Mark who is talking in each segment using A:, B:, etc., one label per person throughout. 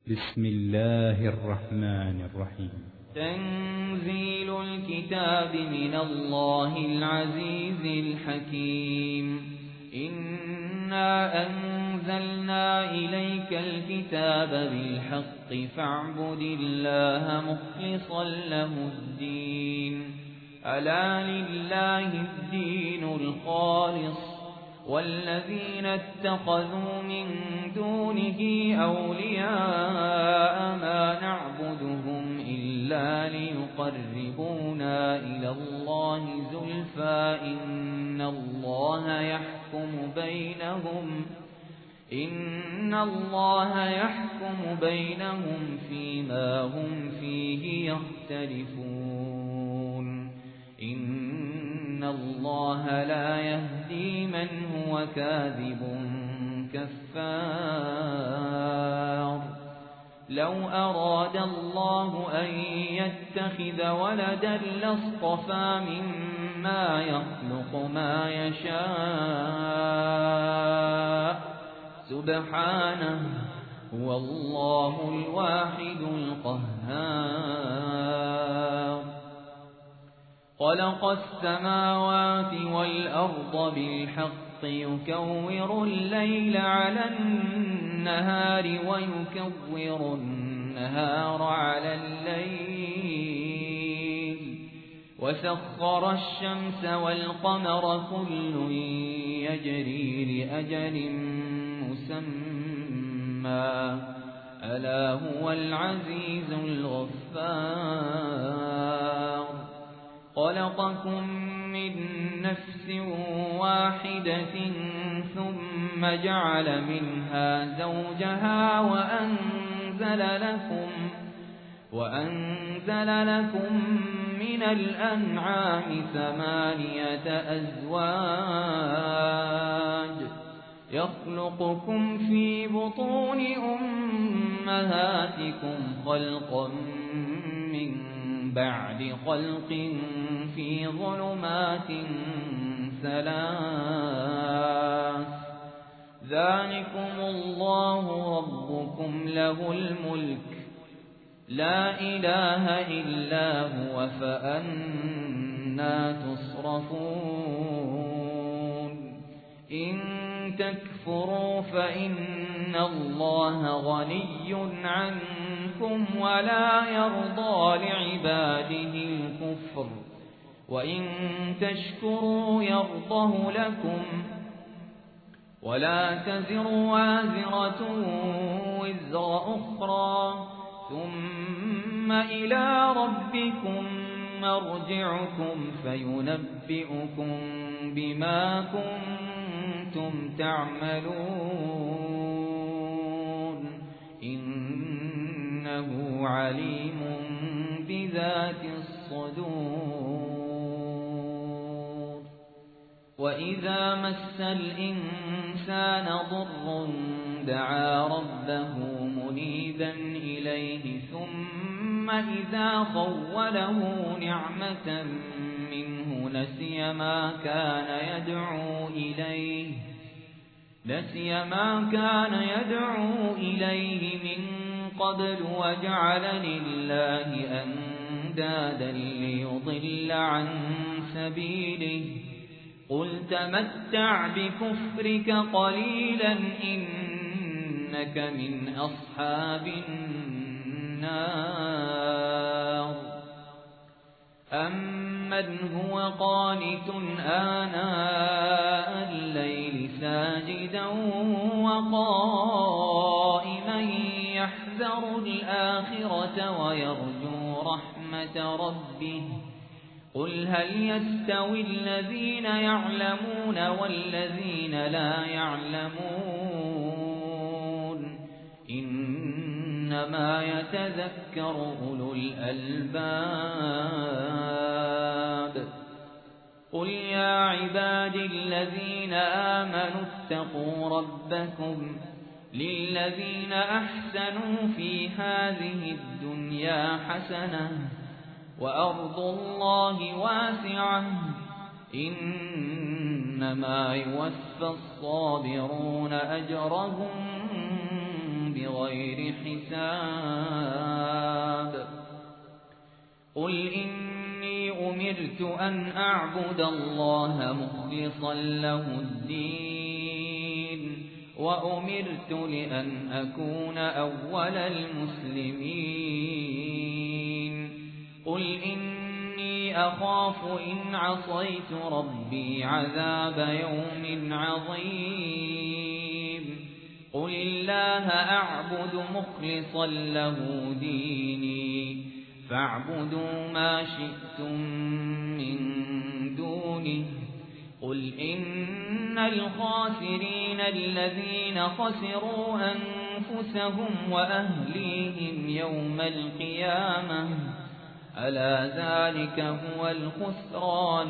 A: بسم الله الرحمن الرحيم.
B: تنزيل الكتاب من الله العزيز الحكيم. إنا أنزلنا إليك الكتاب بالحق فاعبد الله مخلصا له الدين. ألا لله الدين الخالص والذين اتخذوا من دونه أولياء ما نعبدهم إلا ليقربونا إلى الله زلفى إن الله يحكم بينهم فيما هم فيه يختلفون. إن الله لا يهدي من هو كاذب كفار. لو أراد الله أن يتخذ ولدا لاصطفى مما يخلق ما يشاء سبحانه هو الله الواحد القهار. خلق السماوات والأرض بالحق يكور الليل على النهار ويكور النهار على الليل وسخر الشمس والقمر كل يجري لأجل مسمى ألا هو العزيز الغفار. خلقكم من نفس واحدة ثم جعل منها زوجها وأنزل لكم من الأنعام 8 أزواج يخلقكم في بطون أمهاتكم خلقا من بعد خلق في ظلمات 3 ذلكم الله ربكم له الملك لا إله إلا هو فأنى تصرفون. إن تكفروا فإن الله غني عنكم ولا يرضى لعباده الكفر وإن تشكروا يرضه لكم ولا تزر وازرة وزر أخرى ثم إلى ربكم مرجعكم فينبئكم بما كنتم تعملون إنه عليم بذات الصدور. وإذا مس الإنسان ضر دعا ربه منيبا إليه ثم إذا خوله نعمة منه نسي ما كان يدعو إليه من قبل وجعل لله أندادا ليضل عن سبيله. قل تمتع بكفرك قليلا إنك من أصحاب النار. أمن هو قانت آناء الليل ساجدا وقائما يحذر الآخرة ويرجو رحمة ربه. قل هل يستوي الذين يعلمون والذين لا يعلمون إنما يتذكر أولو الألباب. قل يا عبادي الذين آمنوا اتقوا ربكم للذين أحسنوا في هذه الدنيا حسنة وأرض الله واسعة إنما يوفى الصابرون أجرهم بغير حساب قل إني أمرت أن أعبد الله مخلصا له الدين وأمرت لأن أكون أول المسلمين قل إني أخاف إن عصيت ربي عذاب يوم عظيم قل الله أعبد مخلصا له ديني فاعبدوا ما شئتم من دونه قل إن الخاسرين الذين خسروا أنفسهم وأهليهم يوم القيامة ألا ذلك هو الخسران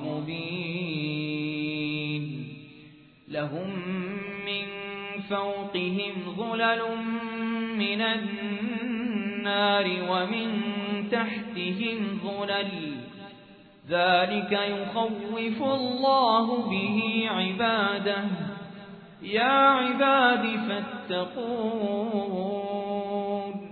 B: المبين لهم من فوقهم ظلل من النار ومن تحتهم ظلل ذلك يخوف الله به عباده يا عباد فاتقون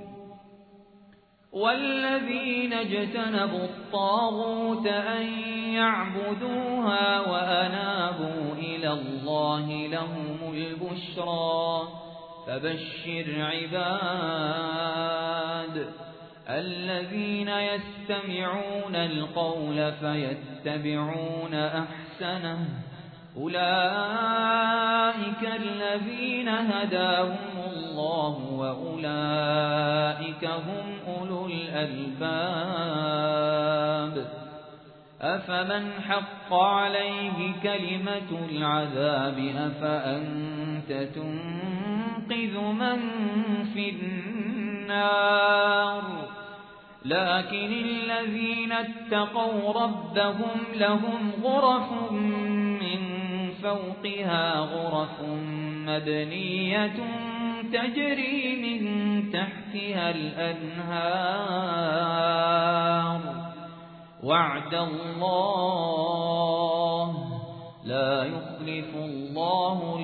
B: والذين اجتنبوا الطاغوت أن يعبدوها وأنابوا إلى الله لهم البشرى فبشر عباد الذين يستمعون القول فيتبعون أحسنه أولئك الذين هداهم الله وأولئك هم أولو الألباب أفمن حق عليه كلمة العذاب أفأنت تنقذ من في النار لكن الذين اتقوا ربهم لهم غرف من فوقها غرف مبنية تجري من تحتها الأنهار وعد الله لا يخلف الله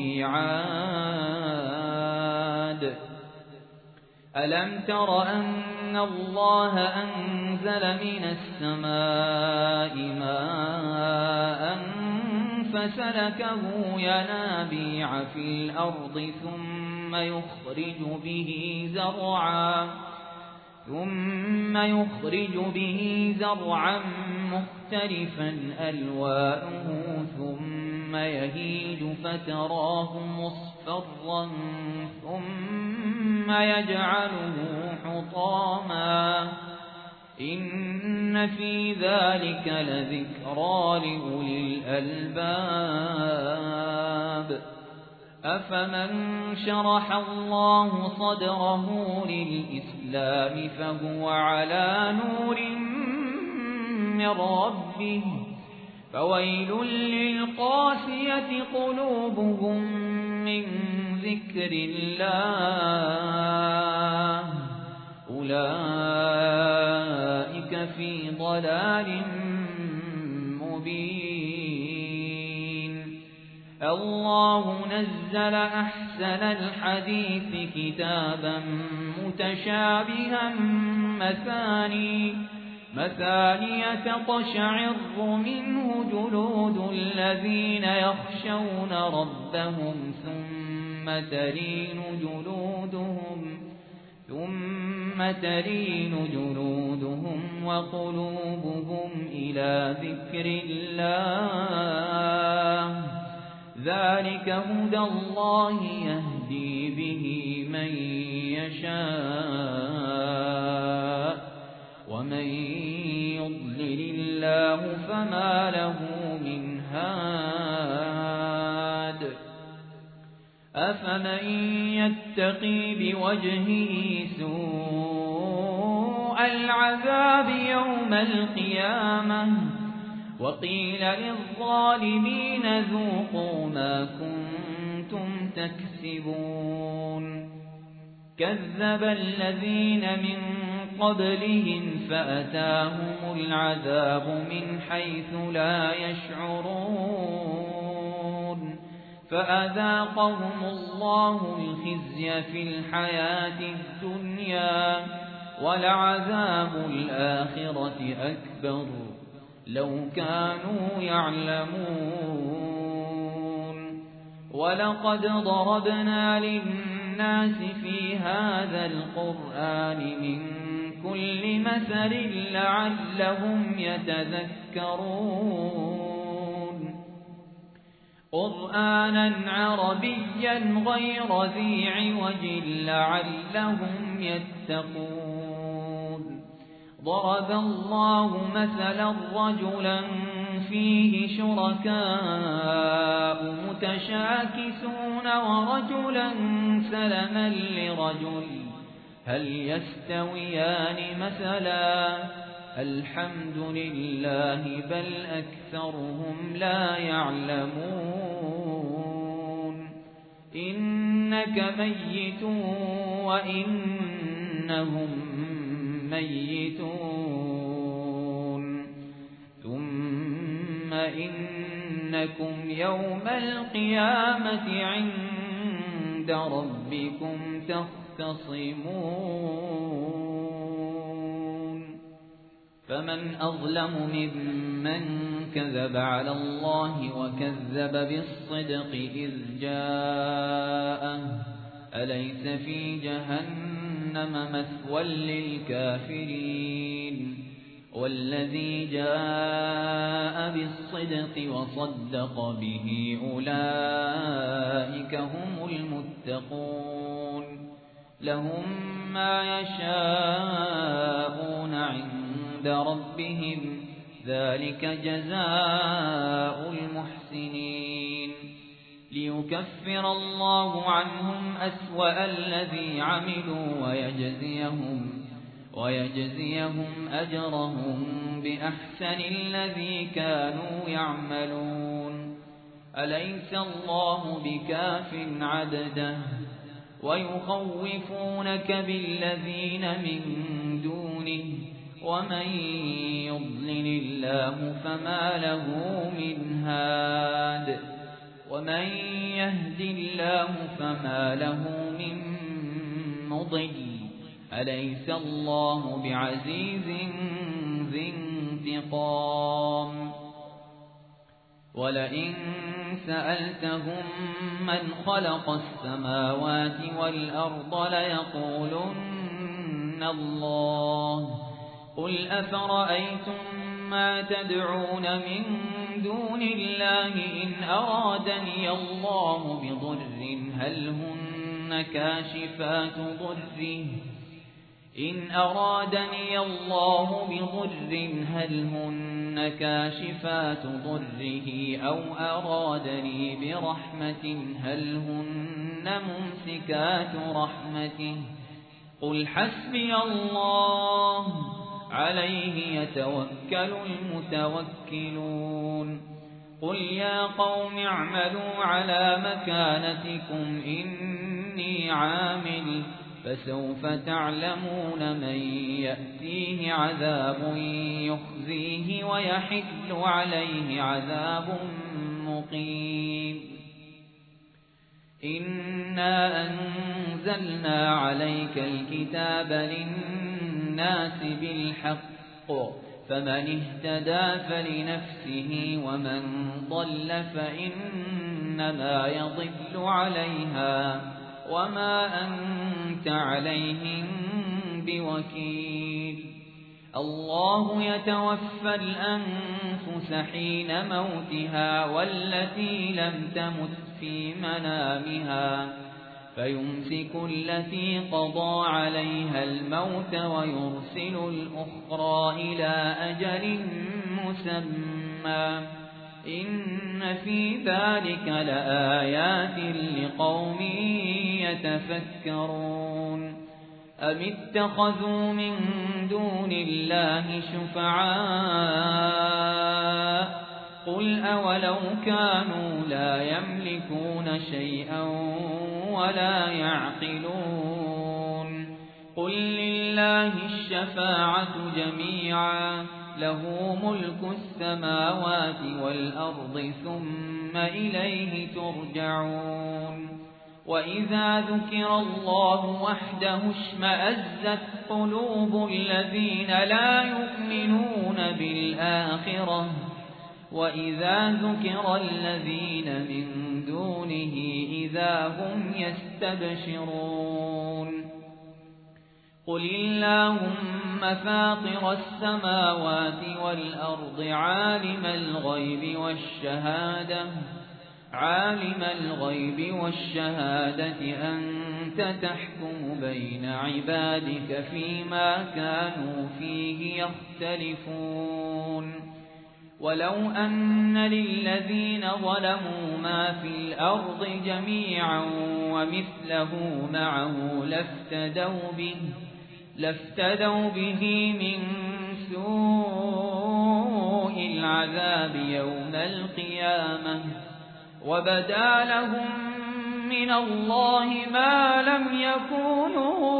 B: الميعاد ألم تر أن الله أنزل من السماء ماء فسلكه ينابيع في الأرض ثم يخرج به زرعا مختلفا ألوانه ثم يهيج فتراه مصفرا ثم يجعله حطاما إن في ذلك لذكرى لأولي الألباب أفمن شرح الله صدره للإسلام فهو على نور من ربه فويل للقاسية قلوبهم من ذكر الله أولئك في ضلال مبين الله نزل أحسن الحديث كتابا متشابها مثانية تقشعر منه جلود الذين يخشون ربهم ثم تلين جلودهم وقلوبهم إلى ذكر الله ذلك هدى الله يهدي به من يشاء ومن يضلل الله فما له من هاد أفمن يتقي بوجهه سوء العذاب يوم القيامة وقيل للظالمين ذوقوا ما كنتم تكسبون كذب الذين من قبلهم فأتاهم العذاب من حيث لا يشعرون فأذاقهم الله الخزي في الحياة الدنيا ولعذاب الآخرة أكبر لو كانوا يعلمون ولقد ضربنا للناس في هذا القرآن من كل مثل لعلهم يتذكرون قرآنا عربيا غير ذي عوج لعلهم يتقون ضرب الله مثلا رجلا فيه شركاء متشاكسون ورجلا سلما لرجل هل يستويان مثلا الحمد لله بل أكثرهم لا يعلمون إنك ميت وإنهم ميتون ثم إنكم يوم القيامة عند ربكم تختصمون فمن أظلم ممن كذب على الله وكذب بالصدق إذ جاءه أليس في جهنم مثوى للكافرين والذي جاء بالصدق وصدق به أولئك هم المتقون لهم ما يشاءون عند ربهم ذلك جزاء المحسنين ليكفر الله عنهم أسوأ الذي عملوا ويجزيهم أجرهم بأحسن الذي كانوا يعملون أليس الله بكاف عبده ويخوفونك بالذين من دونه ومن يضلل الله فما له من هاد ومن يهد الله فما له من مضل أليس الله بعزيز ذي انتقام ولئن سألتهم من خلق السماوات والأرض ليقولن الله قل أفرأيتم ما تدعون من دون الله إن أرادني الله بضر هل هن كاشفات ضره أو أرادني برحمة هل هن ممسكات رحمته قل حسبي الله عليه يتوكل المتوكلون قل يا قوم اعملوا على مكانتكم إني عامل فسوف تعلمون من يأتيه عذاب يخزيه ويحل عليه عذاب مقيم إنا أنزلنا عليك الكتاب للناس بالحق فمن اهتدى فلنفسه ومن ضل فإنما يضل عليها وما أنت عليهم بوكيل الله يتوفى الأنفس حين موتها والتي لم تمت في منامها فيمسك التي قضى عليها الموت ويرسل الأخرى إلى أجل مسمى إن في ذلك لآيات لقوم يتفكرون أم اتخذوا من دون الله شفعاء قل أولو كانوا لا يملكون شيئا ولا يعقلون قل لله الشفاعة جميعا له ملك السماوات والأرض ثم إليه ترجعون وإذا ذكر الله وحده اشمأزت قلوب الذين لا يؤمنون بالآخرة وإذا ذكر الذين من دونه إذا هم يستبشرون قل اللهم فاطر السماوات والأرض عالم الغيب والشهادة أنت تحكم بين عبادك فيما كانوا فيه يختلفون ولو أن للذين ظلموا ما في الأرض جميعا ومثله معه لافتدوا به من سوء العذاب يوم القيامة وبدا لهم من الله ما لم يكونوا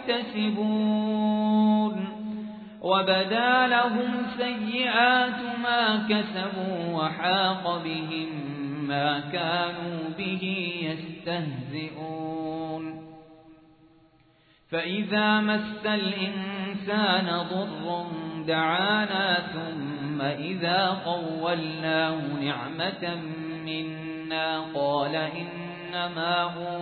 B: يحتسبون وبدا لهم سيئات ما كسبوا وحاق بهم ما كانوا به يستهزئون فإذا مس الإنسان ضر دعانا ثم إذا خولناه نعمة منا قال إنما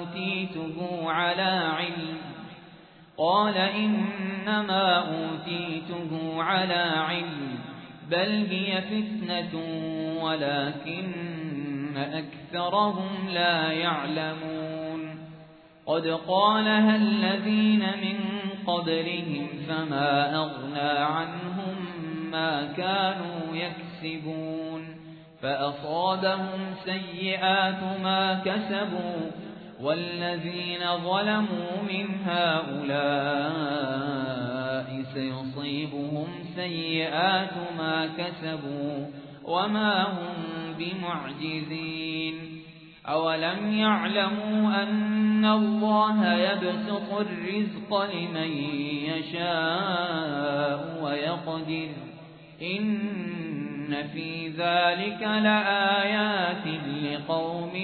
B: أوتيته على علم بل هي فتنة ولكن أكثرهم لا يعلمون قد قالها الذين من قبلهم فما أغنى عنهم ما كانوا يكسبون فأصابهم سيئات ما كسبوا والذين ظلموا من هؤلاء سيصيبهم سيئات ما كسبوا وما هم بمعجزين أولم يعلموا أن الله يبسط الرزق لمن يشاء ويقدر إن في ذلك لآيات لقوم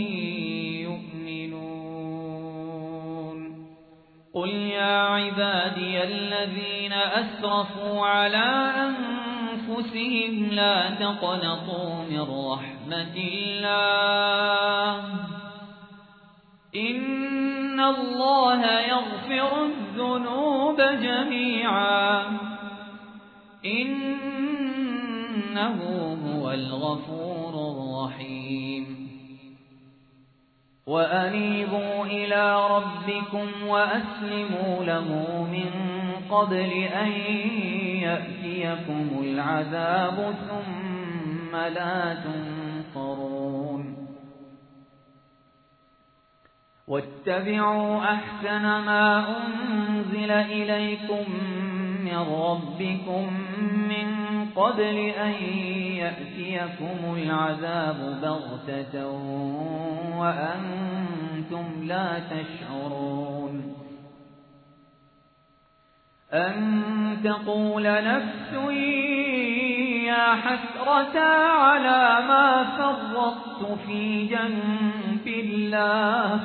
B: يؤمنون قل يا عبادي الذين أسرفوا على أنفسهم لا تقنطوا من رحمة الله إن الله يغفر الذنوب جميعا إنه هو الغفور الرحيم وأنيبوا إلى ربكم وأسلموا له من قبل أن يأتيكم العذاب ثم لا تنصرون واتبعوا أحسن ما أنزل إليكم من ربكم من قبل أن يأتيكم العذاب بغتة وأنتم لا تشعرون أن تقول نفس يا حسرة على ما فرطت في جنب الله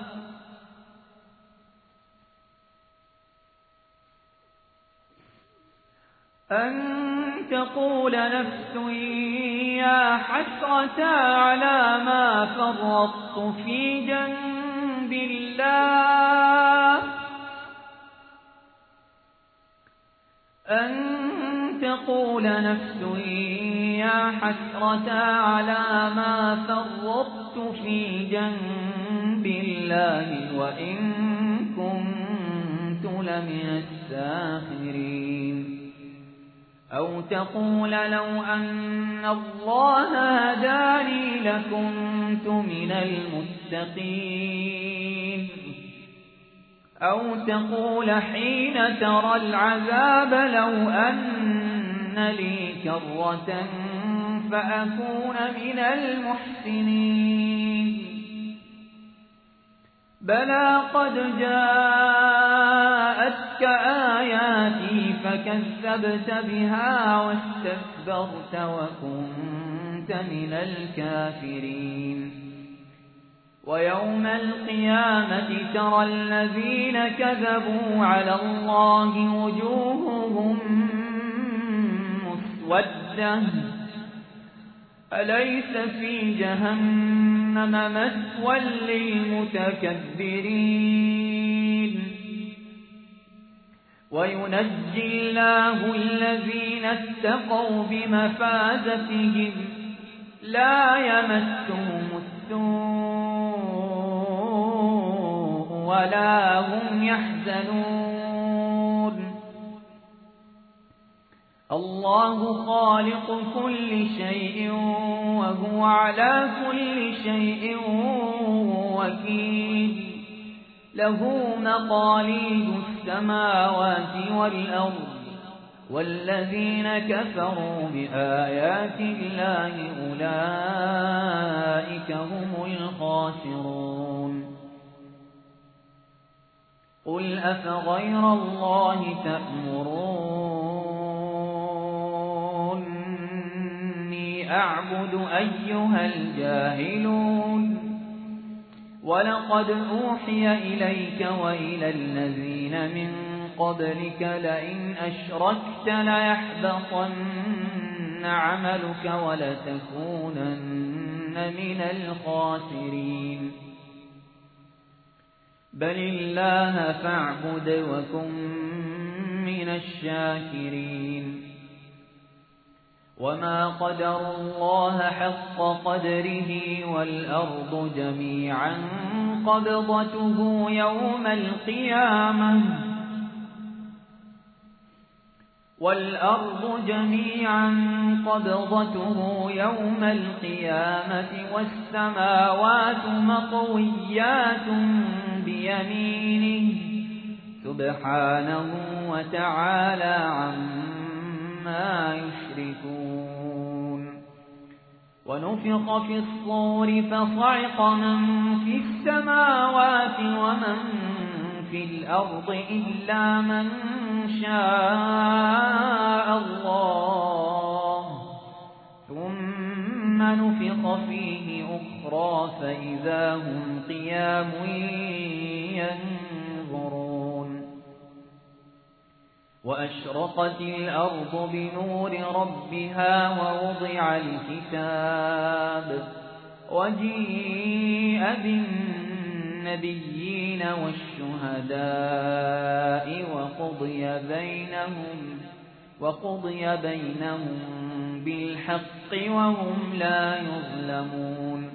B: أن تقول نفس يا حسرة على ما فرطت في جنب الله أن تقول نفس يا حسرة على ما فرطت في جنب الله وإن كنت لمن الساخرين أو تقول لو أن الله هداني لكنت من المتقين أو تقول حين ترى العذاب لو أن لي كرة فأكون من المحسنين بلى قد جاءتك آياتي فكذبت بها واستكبرت وكنت من الكافرين ويوم القيامة ترى الذين كذبوا على الله وجوههم مسودة أليس في جهنم مثوى للمتكبرين وينجي الله الذين اتقوا بمفازتهم لا يمسهم السوء ولا هم يحزنون الله خالق كل شيء وهو على كل شيء وكيل له مقاليد السماوات والأرض والذين كفروا بآيات الله أولئك هم الخاسرون قل أفغير الله تأمروني أعبد أيها الجاهلون ولقد أوحي إليك وإلى الذين من قبلك لئن أشركت ليحبطن عملك ولتكونن من الخاسرين بل الله فاعبد وكن من الشاكرين وما قدروا الله حق قدره والأرض جميعا قبضته يوم القيامة والسماوات مطويات بيمينه سبحانه وتعالى عما يشركون ونفخ في الصور فصعق من في السماوات ومن في الأرض إلا من شاء الله ثم نفخ فيه أخرى فإذا هم قيام ينظرون وأشرقت الأرض بنور ربها ووضع الكتاب وجيء بالنبيين والشهداء وقضي بينهم بالحق وهم لا يظلمون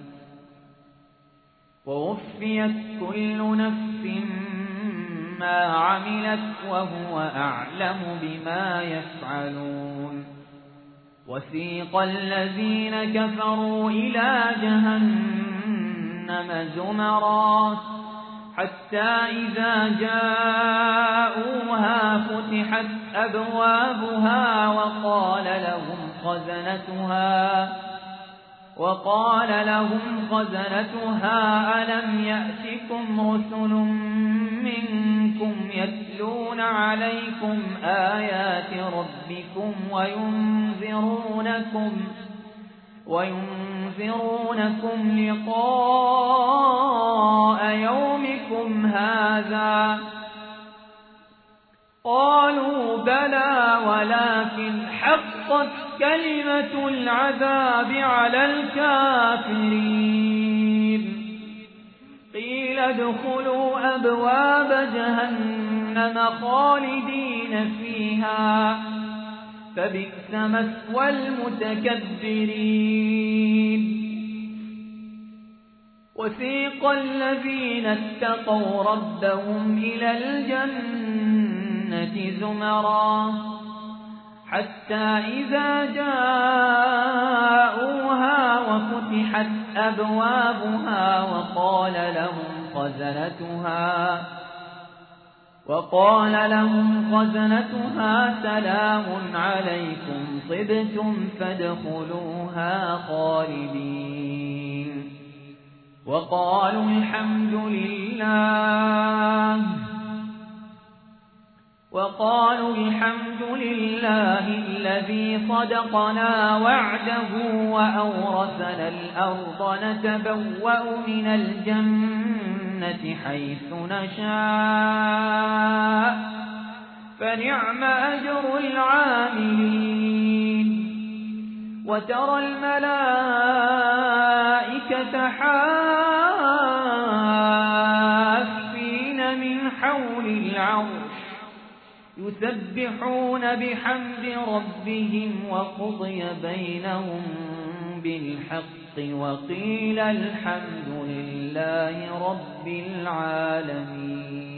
B: ووفيت كل نفس ما عملت وهو أعلم بما يفعلون وسيق الذين كفروا إلى جهنم زمرا حتى إذا جاءوها فتحت أبوابها وقال لهم خزنتها ألم يأتكم رسل منكم يتلون عليكم آيات ربكم وينذرونكم لقاء يومكم هذا قالوا بلى ولكن حقت كلمة العذاب على الكافرين قيل ادخلوا أبواب جهنم خالدين فيها فبئس مثوى المتكبرين وسيق الذين اتقوا ربهم إلى الجنة زمرا حتى إذا جاءوها وفتحت أبوابها وقال لهم خزنتها سلام عليكم طبتم فادخلوها خالدين وقالوا الحمد لله الذي صدقنا وعده وأورثنا الأرض نتبوأ من الجنة حيث نشاء فنعم أجر العاملين وترى الملائكة حافين من حول العرش يسبحون بحمد ربهم وقضي بينهم بالحق وقيل الحمد لله رب العالمين.